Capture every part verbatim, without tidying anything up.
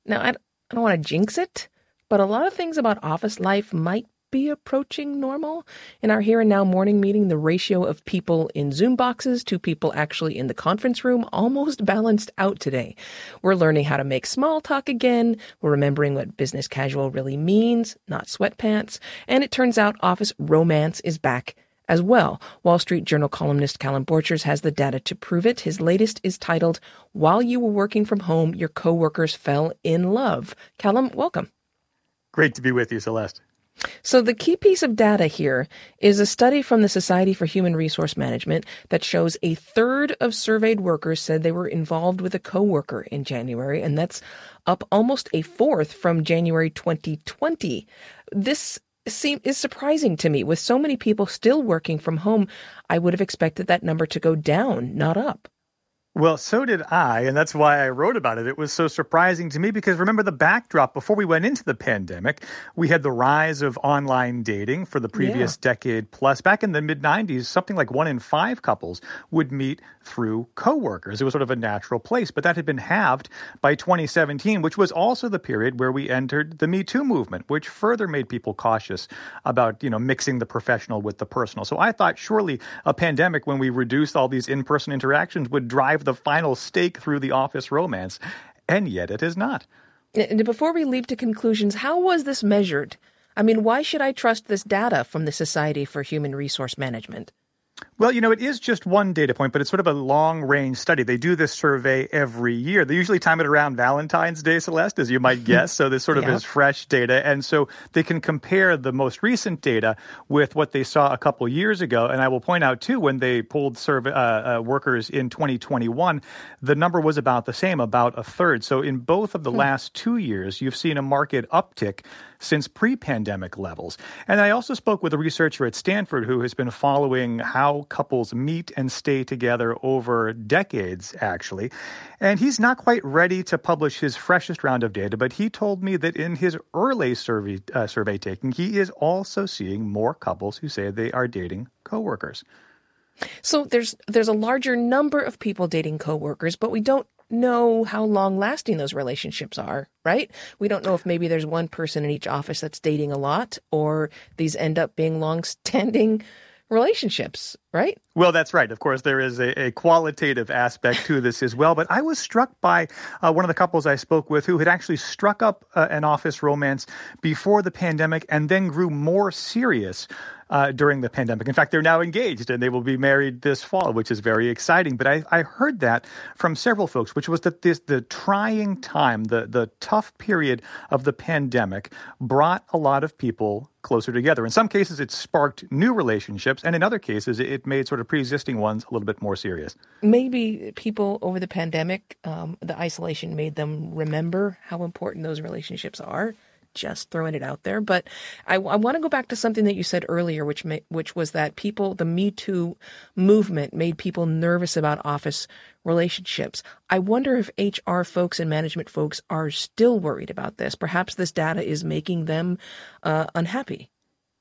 Now, I, I don't want to jinx it, but a lot of things about office life might be approaching normal. In our Here and Now morning meeting, the ratio of people in Zoom boxes to people actually in the conference room almost balanced out today. We're learning how to make small talk again. We're remembering what business casual really means, not sweatpants. And it turns out office romance is back as well. Wall Street Journal columnist Callum Borchers has the data to prove it. His latest is titled, While You Were Working From Home, Your Coworkers Fell in Love. Callum, welcome. Great to be with you, Celeste. So the key piece of data here is a study from the Society for Human Resource Management that shows a third of surveyed workers said they were involved with a coworker in January, and that's up almost a fourth from January twenty twenty. This seem, is surprising to me. With so many people still working from home, I would have expected that number to go down, not up. Well, so did I, and that's why I wrote about it. It was so surprising to me because remember the backdrop before we went into the pandemic, we had the rise of online dating for the previous yeah. decade plus. Back in the mid nineties, something like one in five couples would meet through coworkers. It was sort of a natural place, but that had been halved by twenty seventeen, which was also the period where we entered the Me Too movement, which further made people cautious about, you know, mixing the professional with the personal. So I thought surely a pandemic, when we reduced all these in-person interactions, would drive the final stake through the office romance, and yet it is not. And before we leap to conclusions, how was this measured? I mean, why should I trust this data from the Society for Human Resource Management? Well, you know, it is just one data point, but it's sort of a long-range study. They do this survey every year. They usually time it around Valentine's Day, Celeste, as you might guess. So this sort of yeah. is fresh data. And so they can compare the most recent data with what they saw a couple years ago. And I will point out, too, when they polled survey, uh, uh, workers in twenty twenty-one, the number was about the same, about a third. So in both of the hmm. last two years, you've seen a market uptick since pre-pandemic levels. And I also spoke with a researcher at Stanford who has been following how couples meet and stay together over decades, actually. And he's not quite ready to publish his freshest round of data, but he told me that in his early survey, uh, survey taking, he is also seeing more couples who say they are dating coworkers. So there's there's a larger number of people dating coworkers, but we don't know how long-lasting those relationships are, right? We don't know if maybe there's one person in each office that's dating a lot, or these end up being long-standing relationships, right? Well, that's right. Of course, there is a, a qualitative aspect to this as well. But I was struck by uh, one of the couples I spoke with who had actually struck up uh, an office romance before the pandemic and then grew more serious Uh, during the pandemic. In fact, they're now engaged and they will be married this fall, which is very exciting. But I, I heard that from several folks, which was that this the trying time, the, the tough period of the pandemic brought a lot of people closer together. In some cases, it sparked new relationships, and in other cases, it made sort of pre-existing ones a little bit more serious. Maybe people over the pandemic, um, the isolation made them remember how important those relationships are. Just throwing it out there. But I, I want to go back to something that you said earlier, which may, which was that people, the Me Too movement made people nervous about office relationships. I wonder if H R folks and management folks are still worried about this. Perhaps this data is making them uh, unhappy.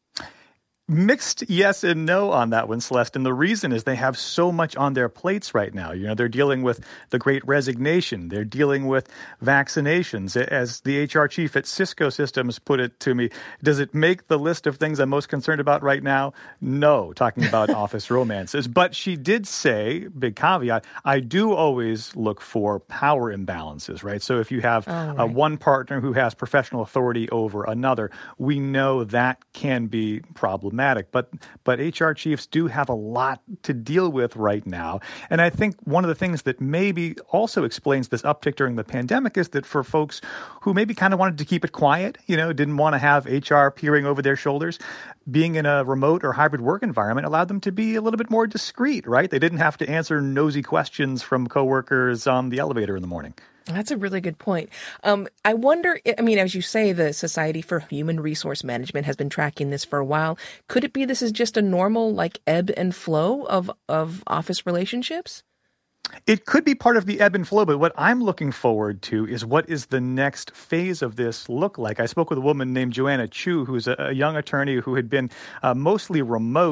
Mixed yes and no on that one, Celeste. And the reason is they have so much on their plates right now. You know, they're dealing with the Great Resignation. They're dealing with vaccinations. As the H R chief at Cisco Systems put it to me, does it make the list of things I'm most concerned about right now? No, talking about office romances. But she did say, big caveat, I do always look for power imbalances, right? So if you have oh, right. uh, one partner who has professional authority over another, we know that can be problematic. But but H R chiefs do have a lot to deal with right now. And I think one of the things that maybe also explains this uptick during the pandemic is that for folks who maybe kind of wanted to keep it quiet, you know, didn't want to have H R peering over their shoulders, being in a remote or hybrid work environment allowed them to be a little bit more discreet, right? They didn't have to answer nosy questions from coworkers on the elevator in the morning. That's a really good point. Um, I wonder, I mean, as you say, the Society for Human Resource Management has been tracking this for a while. Could it be this is just a normal, like, ebb and flow of, of office relationships? It could be part of the ebb and flow, but what I'm looking forward to is what is the next phase of this look like. I spoke with a woman named Joanna Chu, who's a, a young attorney who had been uh, mostly remote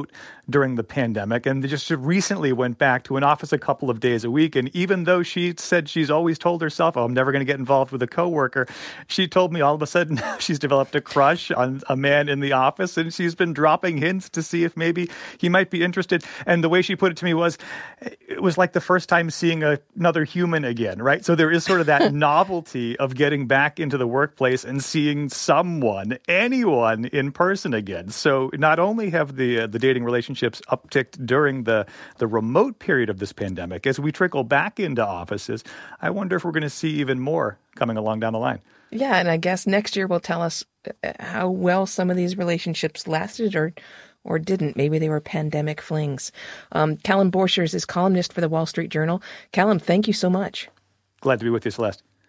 during the pandemic, and they just recently went back to an office a couple of days a week. And even though she said she's always told herself, oh, I'm never going to get involved with a coworker, she told me all of a sudden she's developed a crush on a man in the office, and she's been dropping hints to see if maybe he might be interested. And the way she put it to me was, it was like the first time seeing a, another human again, right? So there is sort of that novelty of getting back into the workplace and seeing someone, anyone in person again. So not only have the uh, the dating relationships upticked during the, the remote period of this pandemic, as we trickle back into offices, I wonder if we're going to see even more coming along down the line. Yeah, and I guess next year will tell us how well some of these relationships lasted or or didn't. Maybe they were pandemic flings. Um, Callum Borchers is columnist for the Wall Street Journal. Callum, thank you so much. Glad to be with you, Celeste.